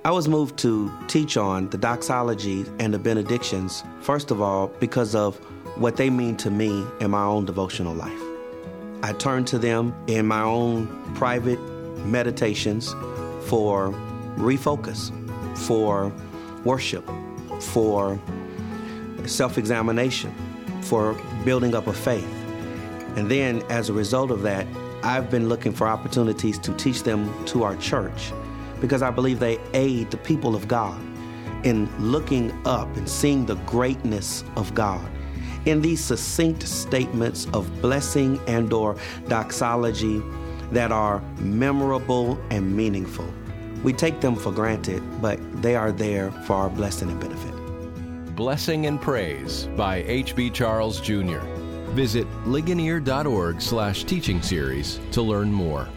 I was moved to teach on the doxology and the benedictions, first of all, because of what they mean to me in my own devotional life. I turn to them in my own private meditations for refocus, for worship, for self-examination, for building up a faith. And then as a result of that, I've been looking for opportunities to teach them to our church because I believe they aid the people of God in looking up and seeing the greatness of God in these succinct statements of blessing and or doxology that are memorable and meaningful. We take them for granted, but they are there for our blessing and benefit. Blessing and Praise by H.B. Charles Jr. Visit Ligonier.org/teaching series to learn more.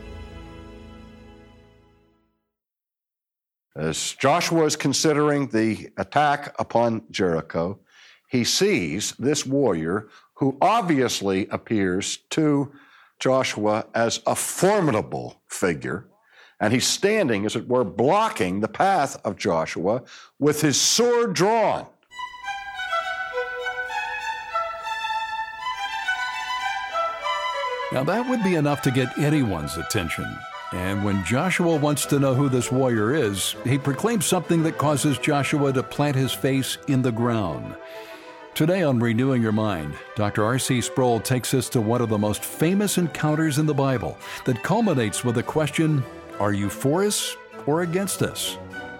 As Joshua is considering the attack upon Jericho, he sees this warrior who obviously appears to Joshua as a formidable figure, and he's standing, as it were, blocking the path of Joshua with his sword drawn. Now that would be enough to get anyone's attention. And when Joshua wants to know who this warrior is, he proclaims something that causes Joshua to plant his face in the ground. Today on Renewing Your Mind, Dr. R.C. Sproul takes us to one of the most famous encounters in the Bible that culminates with the question, are you for us or against us?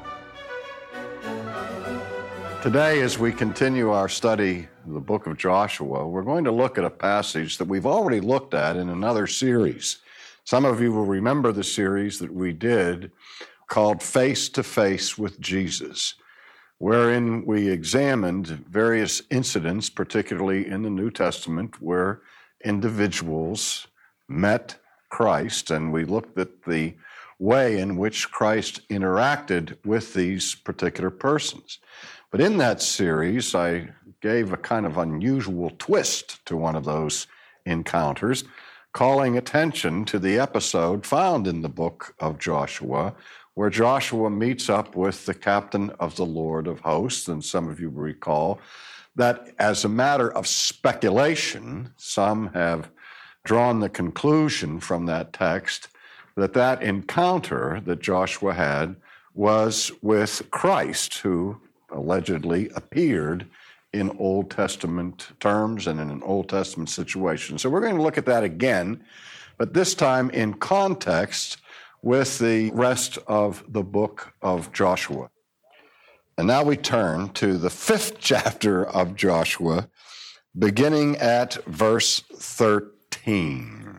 Today, as we continue our study of the book of Joshua, we're going to look at a passage that we've already looked at in another series. Some of you will remember the series that we did called Face to Face with Jesus, wherein we examined various incidents, particularly in the New Testament, where individuals met Christ, and we looked at the way in which Christ interacted with these particular persons. But in that series, I gave a kind of unusual twist to one of those encounters, calling attention to the episode found in the book of Joshua, where Joshua meets up with the captain of the Lord of hosts. And some of you recall that as a matter of speculation, some have drawn the conclusion from that text that that encounter that Joshua had was with Christ, who allegedly appeared in Old Testament terms and in an Old Testament situation. So we're going to look at that again, but this time in context with the rest of the book of Joshua. And now we turn to the 5th chapter of Joshua, beginning at verse 13.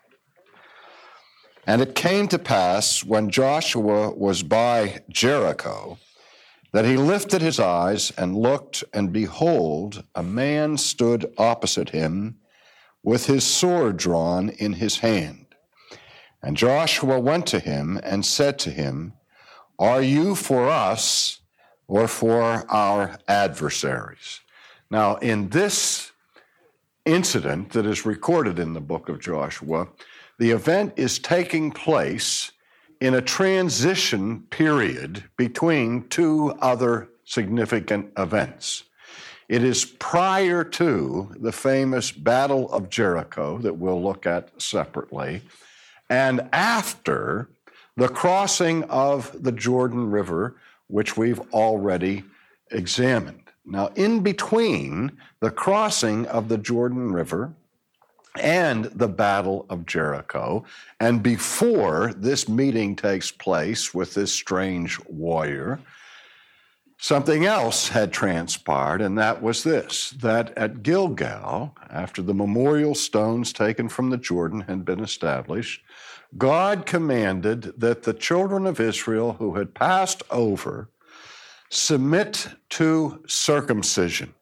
And it came to pass, when Joshua was by Jericho, that he lifted his eyes and looked, and behold, a man stood opposite him with his sword drawn in his hand. And Joshua went to him and said to him, are you for us or for our adversaries? Now, in this incident that is recorded in the book of Joshua, the event is taking place in a transition period between two other significant events. It is prior to the famous Battle of Jericho that we'll look at separately, and after the crossing of the Jordan River, which we've already examined. Now, in between the crossing of the Jordan River and the Battle of Jericho, and before this meeting takes place with this strange warrior, something else had transpired, and that was this, that at Gilgal, after the memorial stones taken from the Jordan had been established, God commanded that the children of Israel who had passed over submit to circumcision.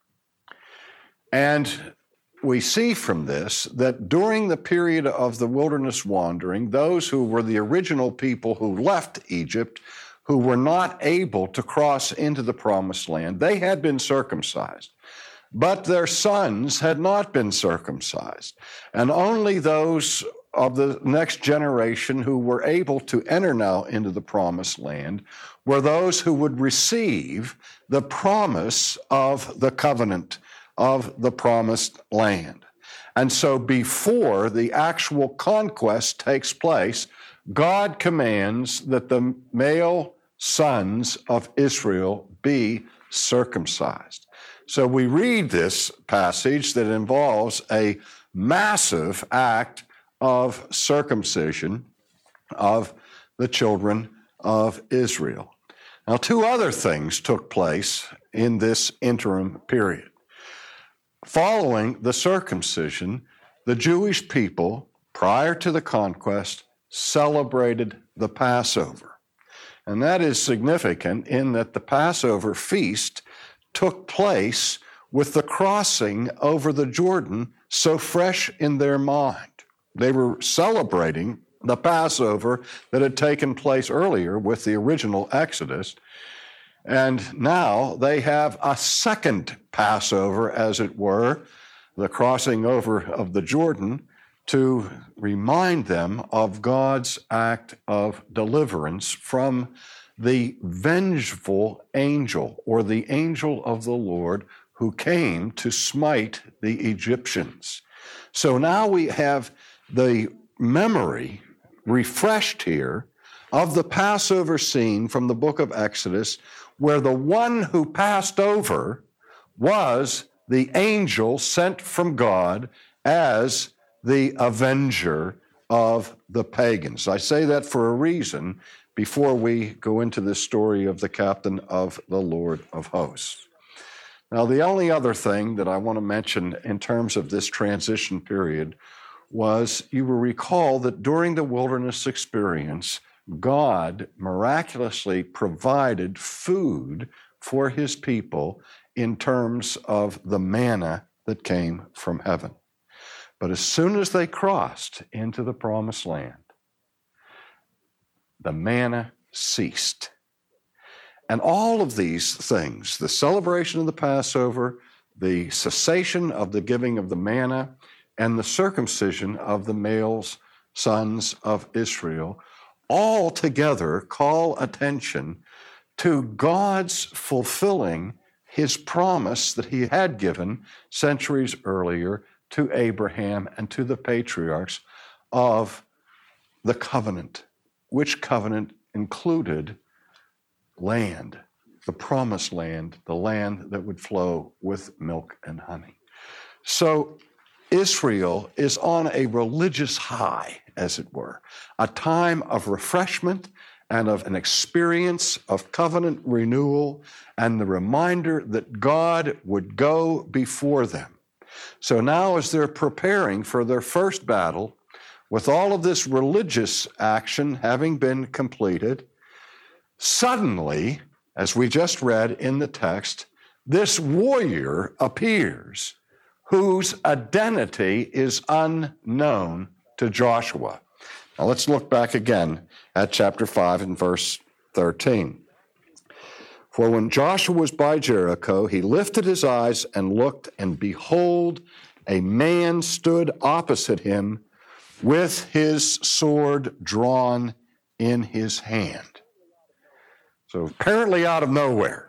And we see from this that during the period of the wilderness wandering, those who were the original people who left Egypt, who were not able to cross into the promised land, they had been circumcised. But their sons had not been circumcised. And only those of the next generation who were able to enter now into the promised land were those who would receive the promise of the covenant of the promised land. And so before the actual conquest takes place, God commands that the male sons of Israel be circumcised. So we read this passage that involves a massive act of circumcision of the children of Israel. Now, two other things took place in this interim period. Following the circumcision, the Jewish people, prior to the conquest, celebrated the Passover. And that is significant in that the Passover feast took place with the crossing over the Jordan so fresh in their mind. They were celebrating the Passover that had taken place earlier with the original Exodus. And now they have a second Passover, as it were, the crossing over of the Jordan, to remind them of God's act of deliverance from the vengeful angel, or the angel of the Lord, who came to smite the Egyptians. So now we have the memory refreshed here of the Passover scene from the book of Exodus, where the one who passed over was the angel sent from God as the avenger of the pagans. I say that for a reason before we go into this story of the captain of the Lord of hosts. Now, the only other thing that I want to mention in terms of this transition period was, you will recall that during the wilderness experience, God miraculously provided food for his people in terms of the manna that came from heaven. But as soon as they crossed into the promised land, the manna ceased. And all of these things, the celebration of the Passover, the cessation of the giving of the manna, and the circumcision of the males, sons of Israel, all together call attention to God's fulfilling his promise that he had given centuries earlier to Abraham and to the patriarchs of the covenant, which covenant included land, the promised land, the land that would flow with milk and honey. So Israel is on a religious high, as it were, a time of refreshment and of an experience of covenant renewal and the reminder that God would go before them. So now, as they're preparing for their first battle, with all of this religious action having been completed, suddenly, as we just read in the text, this warrior appears whose identity is unknown to Joshua. Now let's look back again at chapter 5 and verse 13. For when Joshua was by Jericho, he lifted his eyes and looked, and behold, a man stood opposite him with his sword drawn in his hand. So apparently out of nowhere,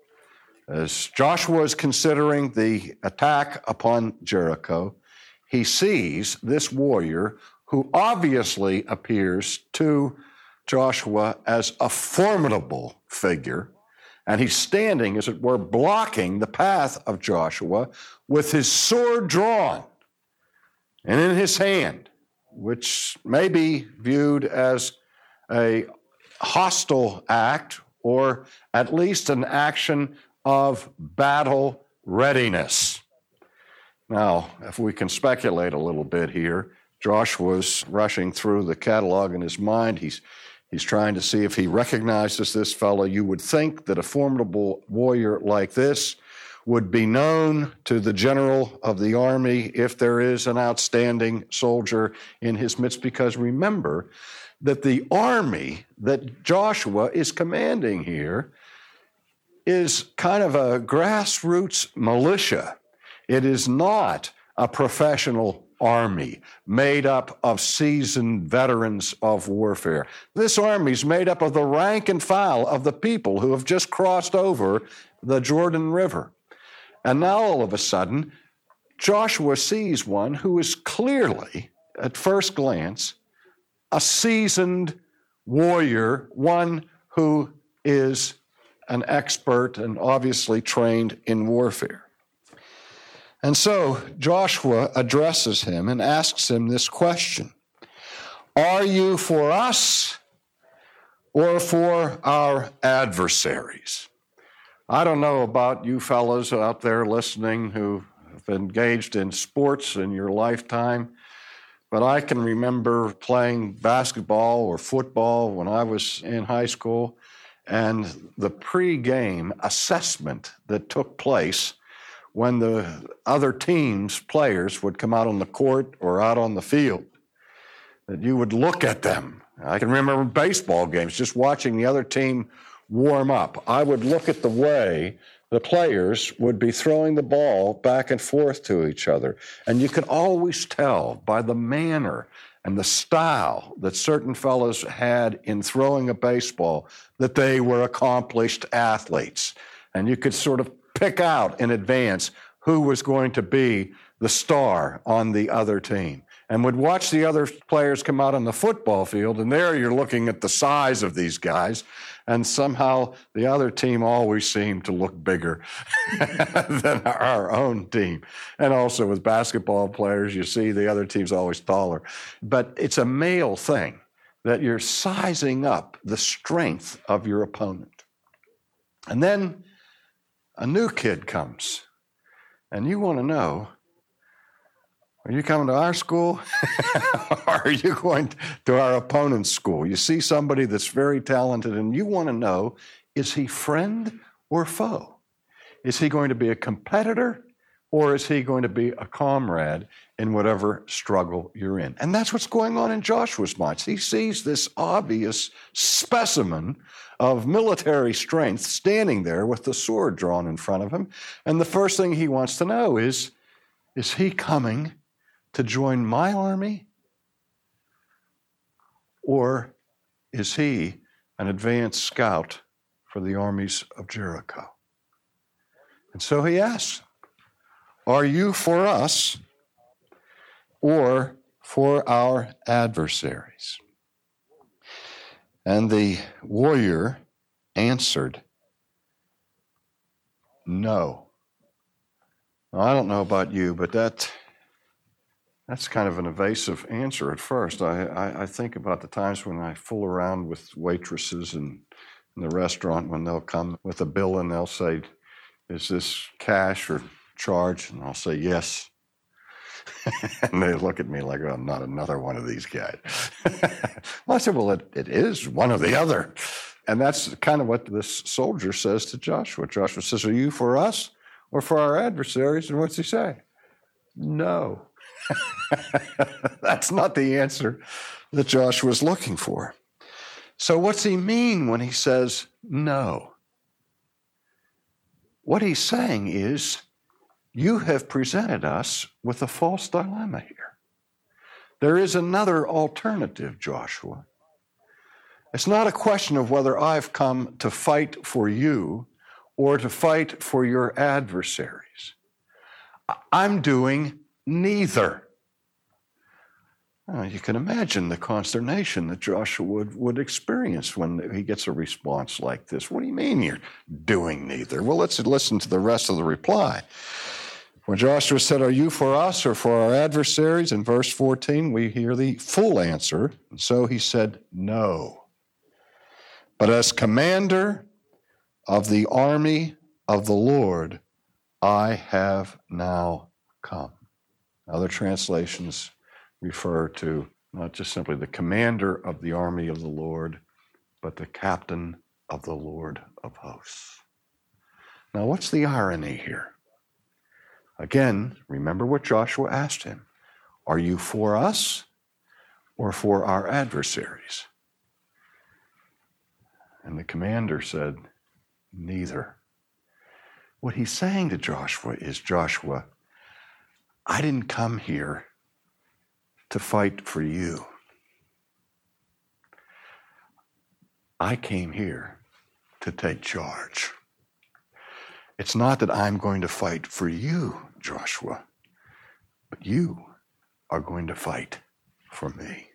as Joshua is considering the attack upon Jericho, he sees this warrior who obviously appears to Joshua as a formidable figure, and he's standing, as it were, blocking the path of Joshua with his sword drawn and in his hand, which may be viewed as a hostile act, or at least an action of battle readiness. Now, if we can speculate a little bit here, Joshua's rushing through the catalog in his mind. He's trying to see if he recognizes this fellow. You would think that a formidable warrior like this would be known to the general of the army if there is an outstanding soldier in his midst, because remember that the army that Joshua is commanding here is kind of a grassroots militia. It is not a professional army made up of seasoned veterans of warfare. This army is made up of the rank and file of the people who have just crossed over the Jordan River. And now all of a sudden, Joshua sees one who is clearly, at first glance, a seasoned warrior, one who is an expert and obviously trained in warfare. And so Joshua addresses him and asks him this question: are you for us or for our adversaries? I don't know about you fellows out there listening who have engaged in sports in your lifetime, but I can remember playing basketball or football when I was in high school, and the pre-game assessment that took place when the other team's players would come out on the court or out on the field, that you would look at them. I can remember baseball games, just watching the other team warm up. I would look at the way the players would be throwing the ball back and forth to each other. And you could always tell by the manner and the style that certain fellows had in throwing a baseball that they were accomplished athletes. And you could sort of pick out in advance who was going to be the star on the other team. And would watch the other players come out on the football field, and there you're looking at the size of these guys, and somehow the other team always seemed to look bigger than our own team. And also with basketball players, you see the other team's always taller. But it's a male thing that you're sizing up the strength of your opponent. And then a new kid comes, and you want to know, are you coming to our school or are you going to our opponent's school? You see somebody that's very talented, and you want to know, is he friend or foe? Is he going to be a competitor, or is he going to be a comrade in whatever struggle you're in? And that's what's going on in Joshua's mind. He sees this obvious specimen of military strength standing there with the sword drawn in front of him. And the first thing he wants to know is he coming to join my army? Or is he an advanced scout for the armies of Jericho? And so he asks, are you for us or for our adversaries? And the warrior answered, no. Now, I don't know about you, but that's kind of an evasive answer at first. I think about the times when I fool around with waitresses in the restaurant when they'll come with a bill and they'll say, is this cash or charge? And I'll say, yes. And they look at me like, oh, I'm not another one of these guys. Well, I said, well, it is one or the other. And that's kind of what this soldier says to Joshua. Joshua says, are you for us or for our adversaries? And what's he say? No. That's not the answer that Joshua's looking for. So what's he mean when he says no? What he's saying is, you have presented us with a false dilemma here. There is another alternative, Joshua. It's not a question of whether I've come to fight for you or to fight for your adversaries. I'm doing neither. You can imagine the consternation that Joshua would experience when he gets a response like this. What do you mean you're doing neither? Well, let's listen to the rest of the reply. When Joshua said, are you for us or for our adversaries? In verse 14, we hear the full answer. And so he said, no. But as commander of the army of the Lord, I have now come. Other translations refer to not just simply the commander of the army of the Lord, but the captain of the Lord of hosts. Now, what's the irony here? Again, remember what Joshua asked him. Are you for us or for our adversaries? And the commander said, neither. What he's saying to Joshua is, Joshua, I didn't come here to fight for you. I came here to take charge. It's not that I'm going to fight for you, Joshua, but you are going to fight for me.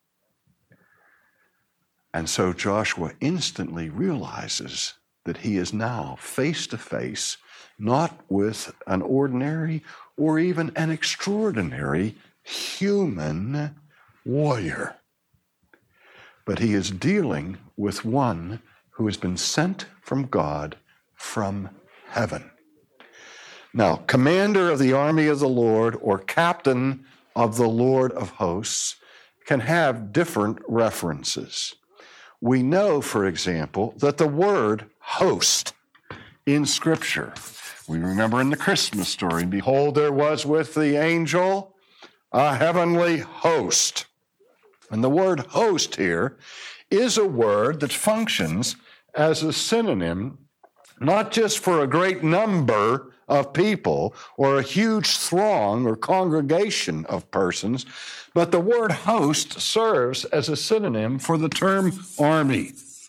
And so Joshua instantly realizes that he is now face to face, not with an ordinary or even an extraordinary human warrior, but he is dealing with one who has been sent from God from heaven. Now, commander of the army of the Lord or captain of the Lord of hosts can have different references. We know, for example, that the word host in Scripture, we remember in the Christmas story, behold, there was with the angel a heavenly host. And the word host here is a word that functions as a synonym, not just for a great number of people or a huge throng or congregation of persons, but the word host serves as a synonym for the term army.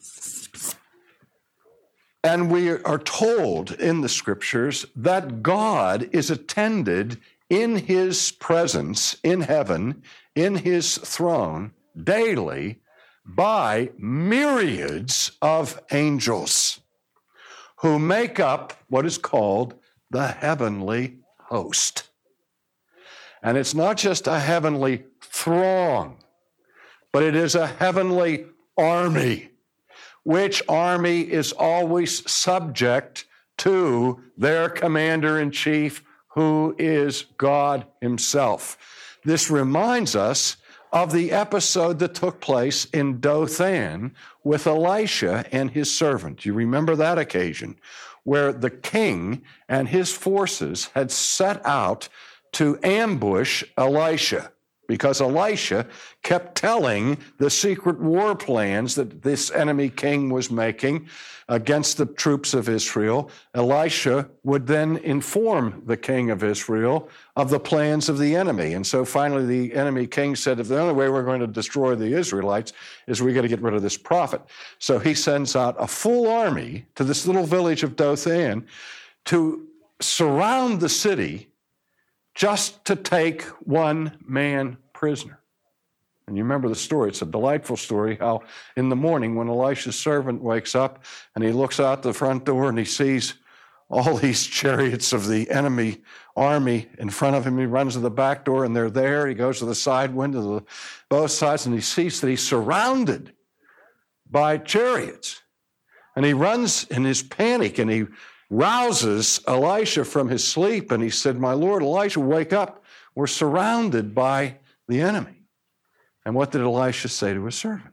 And we are told in the Scriptures that God is attended in his presence in heaven, in his throne, daily by myriads of angels who make up what is called the heavenly host. And it's not just a heavenly throng, but it is a heavenly army, which army is always subject to their commander-in-chief, who is God himself. This reminds us of the episode that took place in Dothan with Elisha and his servant. You remember that occasion where the king and his forces had set out to ambush Elisha because Elisha kept telling the secret war plans that this enemy king was making against the troops of Israel. Elisha would then inform the king of Israel of the plans of the enemy. And so finally the enemy king said, if the only way we're going to destroy the Israelites is we got to get rid of this prophet. So he sends out a full army to this little village of Dothan to surround the city just to take one man prisoner. And you remember the story. It's a delightful story how in the morning when Elisha's servant wakes up and he looks out the front door and he sees all these chariots of the enemy army in front of him. He runs to the back door and they're there. He goes to the side window, both sides, and he sees that he's surrounded by chariots. And he runs in his panic and he rouses Elisha from his sleep, and he said, my Lord, Elisha, wake up. We're surrounded by the enemy. And what did Elisha say to his servant?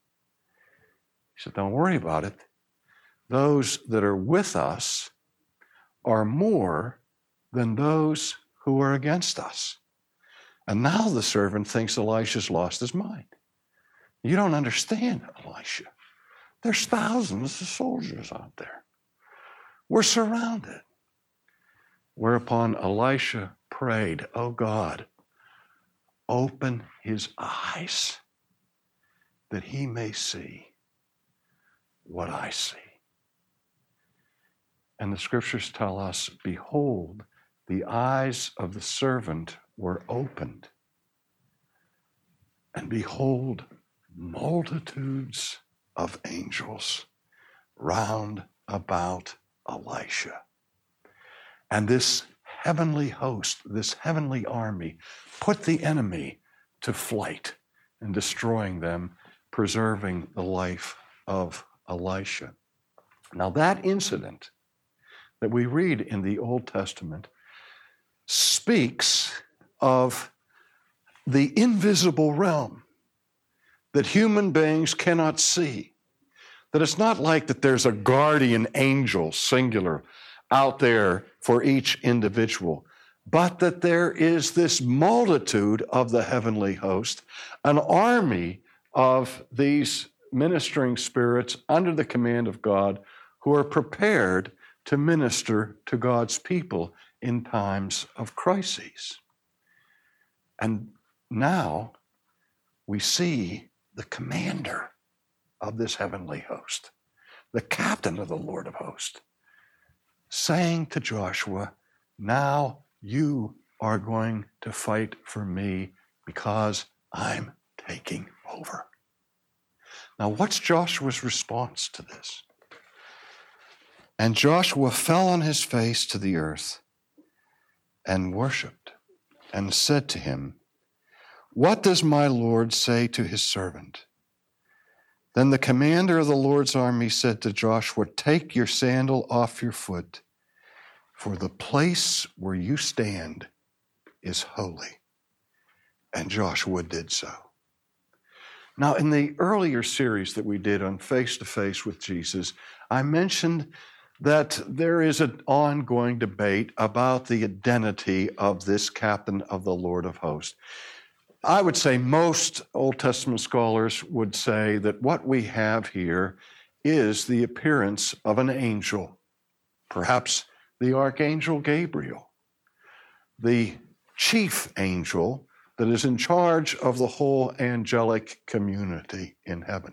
He said, don't worry about it. Those that are with us are more than those who are against us. And now the servant thinks Elisha's lost his mind. You don't understand, Elisha. There's thousands of soldiers out there. We're surrounded. Whereupon Elisha prayed, oh God, open his eyes that he may see what I see. And the Scriptures tell us, behold, the eyes of the servant were opened, and behold, multitudes of angels round about Elisha. And this heavenly host, this heavenly army, put the enemy to flight and destroying them, preserving the life of Elisha. Now that incident that we read in the Old Testament speaks of the invisible realm that human beings cannot see. That it's not like that there's a guardian angel, singular, out there for each individual, but that there is this multitude of the heavenly host, an army of these ministering spirits under the command of God who are prepared to minister to God's people in times of crises. And now we see the commander of this heavenly host, the captain of the Lord of hosts, saying to Joshua, now you are going to fight for me because I'm taking over. Now, what's Joshua's response to this? And Joshua fell on his face to the earth and worshiped and said to him, what does my Lord say to his servant? Then the commander of the Lord's army said to Joshua, take your sandal off your foot, for the place where you stand is holy. And Joshua did so. Now, in the earlier series that we did on Face to Face with Jesus, I mentioned that there is an ongoing debate about the identity of this captain of the Lord of hosts. I would say most Old Testament scholars would say that what we have here is the appearance of an angel, perhaps the archangel Gabriel, the chief angel that is in charge of the whole angelic community in heaven.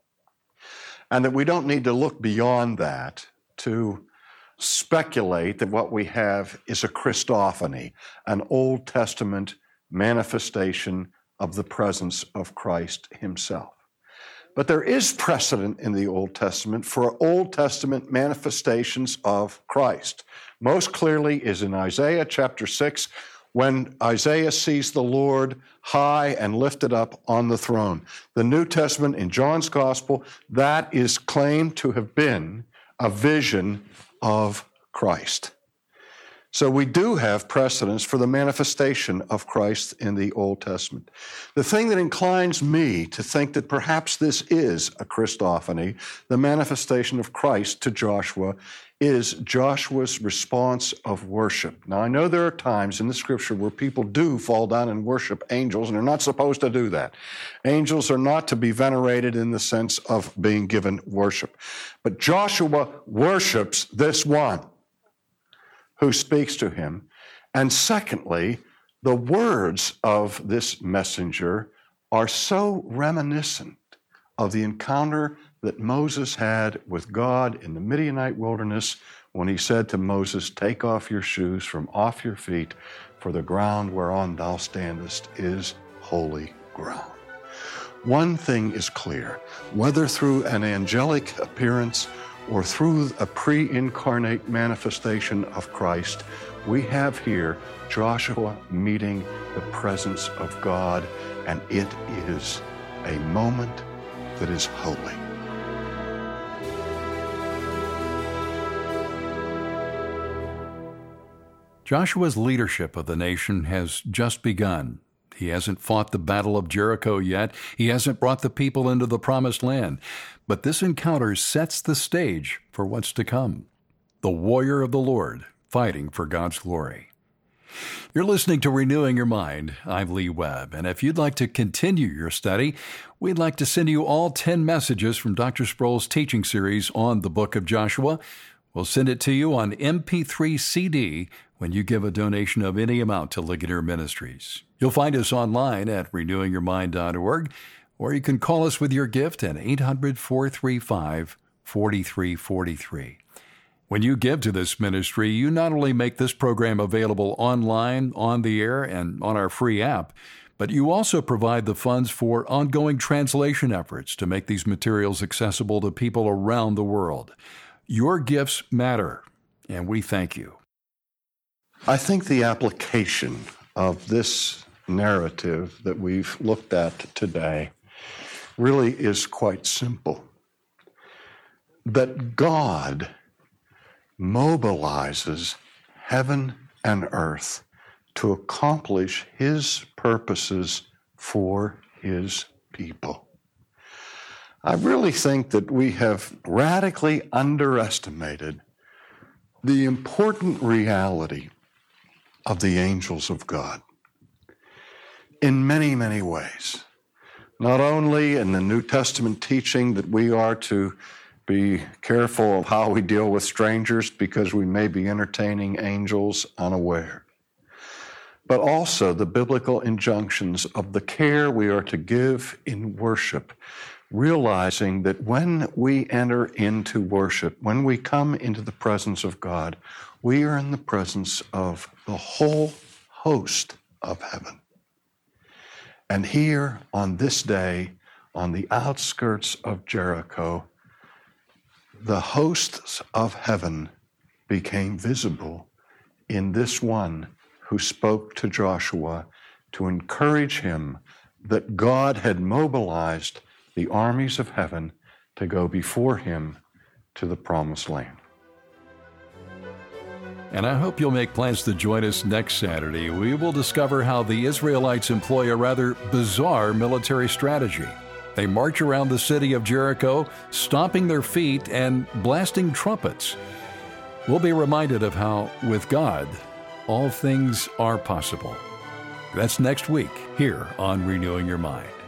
And that we don't need to look beyond that to speculate that what we have is a Christophany, an Old Testament manifestation of the presence of Christ himself. But there is precedent in the Old Testament for Old Testament manifestations of Christ. Most clearly is in Isaiah chapter 6, when Isaiah sees the Lord high and lifted up on the throne. The New Testament in John's Gospel, that is claimed to have been a vision of Christ. So we do have precedents for the manifestation of Christ in the Old Testament. The thing that inclines me to think that perhaps this is a Christophany, the manifestation of Christ to Joshua, is Joshua's response of worship. Now, I know there are times in the Scripture where people do fall down and worship angels, and they're not supposed to do that. Angels are not to be venerated in the sense of being given worship. But Joshua worships this one who speaks to him. And secondly, the words of this messenger are so reminiscent of the encounter that Moses had with God in the Midianite wilderness when he said to Moses, take off your shoes from off your feet, for the ground whereon thou standest is holy ground. One thing is clear, whether through an angelic appearance or through a pre-incarnate manifestation of Christ, we have here Joshua meeting the presence of God, and it is a moment that is holy. Joshua's leadership of the nation has just begun. He hasn't fought the Battle of Jericho yet. He hasn't brought the people into the Promised Land. But this encounter sets the stage for what's to come. The warrior of the Lord fighting for God's glory. You're listening to Renewing Your Mind. I'm Lee Webb, and if you'd like to continue your study, we'd like to send you all 10 messages from Dr. Sproul's teaching series on the book of Joshua. We'll send it to you on MP3 CD when you give a donation of any amount to Ligonier Ministries. You'll find us online at renewingyourmind.org, or you can call us with your gift at 800-435-4343. When you give to this ministry, you not only make this program available online, on the air, and on our free app, but you also provide the funds for ongoing translation efforts to make these materials accessible to people around the world. Your gifts matter, and we thank you. I think the application of this narrative that we've looked at today really is quite simple. That God mobilizes heaven and earth to accomplish his purposes for his people. I really think that we have radically underestimated the important reality of the angels of God in many, many ways. Not only in the New Testament teaching that we are to be careful of how we deal with strangers because we may be entertaining angels unaware, but also the biblical injunctions of the care we are to give in worship, realizing that when we enter into worship, when we come into the presence of God, we are in the presence of the whole host of heaven. And here on this day, on the outskirts of Jericho, the hosts of heaven became visible in this one who spoke to Joshua to encourage him that God had mobilized the armies of heaven to go before him to the promised land. And I hope you'll make plans to join us next Saturday. We will discover how the Israelites employ a rather bizarre military strategy. They march around the city of Jericho, stomping their feet and blasting trumpets. We'll be reminded of how, with God, all things are possible. That's next week here on Renewing Your Mind.